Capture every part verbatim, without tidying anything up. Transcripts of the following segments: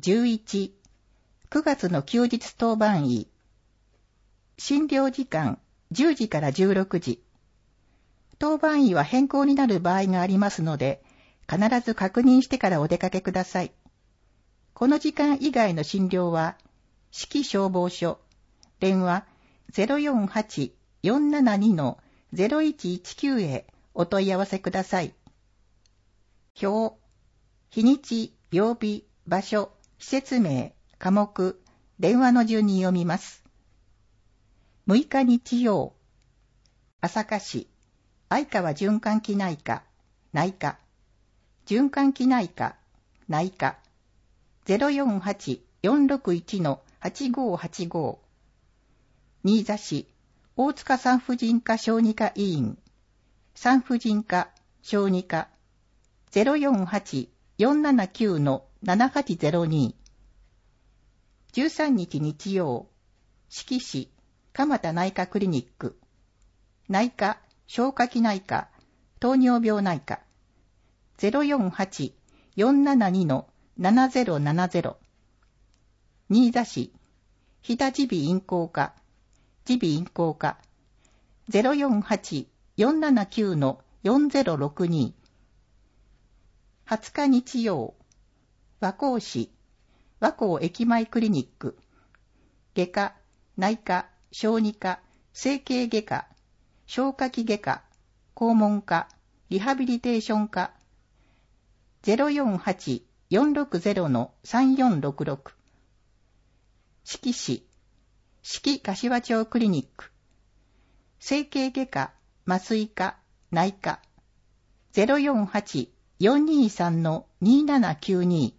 じゅういち、くがつの休日当番医。診療時間じゅうじからじゅうろくじ。当番医は変更になる場合がありますので、必ず確認してからお出かけください。この時間以外の診療は、市消防署、電話 ゼロよんはち よんななに ゼロいちいちきゅう へお問い合わせください。表、日にち、曜日、場所、施設名、科目、電話の順に読みます。むいか日曜、朝霞市、相川循環器内科、内科、循環器内科、内科、ゼロよんはち よんろくいち はちごはちご。新座市、大塚産婦人科小児科医院、産婦人科、小児科、ゼロよんはち よんななきゅう ななはちゼロに。じゅうさんにち日曜、志木市、蒲田内科クリニック、内科、消化器内科、糖尿病内科、ゼロよんはち よんななに ななゼロななゼロ。新座市、日田耳鼻咽喉科、耳鼻咽喉科、ゼロよんはち よんななきゅう よんゼロろくに。はつか日曜、和光市、和光駅前クリニック、外科、内科、小児科、整形外科、消化器外科、肛門科、リハビリテーション科、ゼロよんはち よんろくゼロ さんよんろくろく。志木市、志木柏町クリニック、整形外科、麻酔科、内科、ゼロよんはち よんにさん にななきゅうに。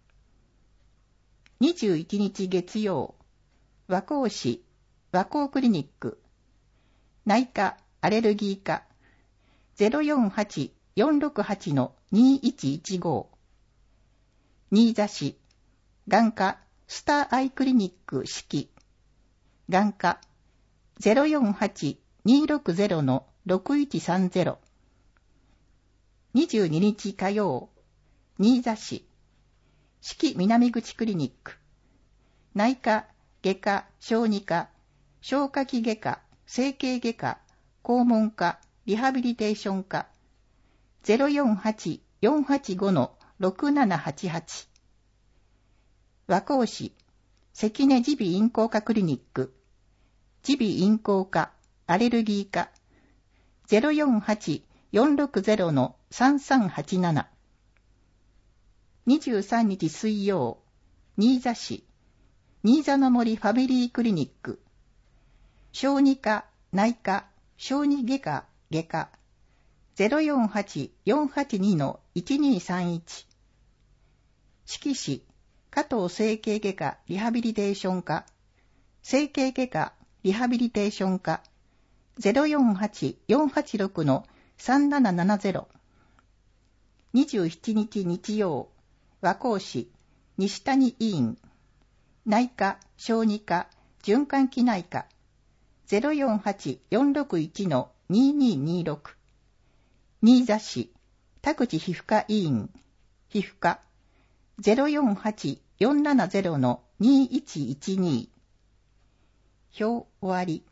にじゅういちにち月曜、和光市、和光クリニック、内科、アレルギー科、ゼロよんはち よんろくはち にいちいちご。新座市、眼科、スターアイクリニック四季、眼科、ゼロよんはち にろくゼロ ろくいちさんゼロ。にじゅうににち火曜、新座市、四季南口クリニック、内科、外科、小児科、消化器外科、整形外科、肛門科、リハビリテーション科、ゼロよんはち よんはちご ろくななはちはち。和光市、関根耳鼻咽喉科クリニック、耳鼻咽喉科、アレルギー科、ゼロよんはち よんろくゼロ さんさんはちなな。にじゅうさんにち水曜、新座市、新座の森ファミリークリニック、小児科、内科、小児外科、外科、ゼロよんはち よんはちに いちにさんいち。志木市、加藤整形外科リハビリテーション科、整形外科リハビリテーション科、ゼロよんはち よんはちろく さんななななゼロ。にじゅうしちにち日曜、和光市、西谷医院、内科、小児科、循環器内科、ゼロよんはち よんろくいち にににろく。新座市、田口皮膚科医院、皮膚科、ゼロよんはち よんななゼロ にいちいちに。表終わり。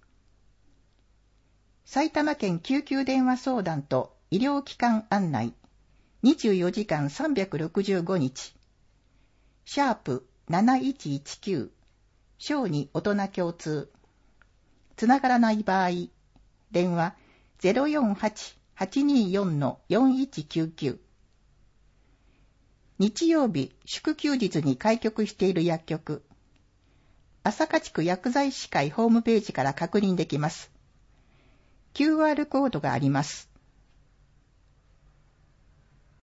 埼玉県救急電話相談と医療機関案内。にじゅうよじかんさんびゃくろくじゅうごにち。シャープなないちいちきゅう。小児大人共通。つながらない場合、電話 ゼロよんはち はちによん よんいちきゅうきゅう。日曜日、祝休日に開局している薬局。朝霞地区薬剤師会ホームページから確認できます。キューアール コードがあります。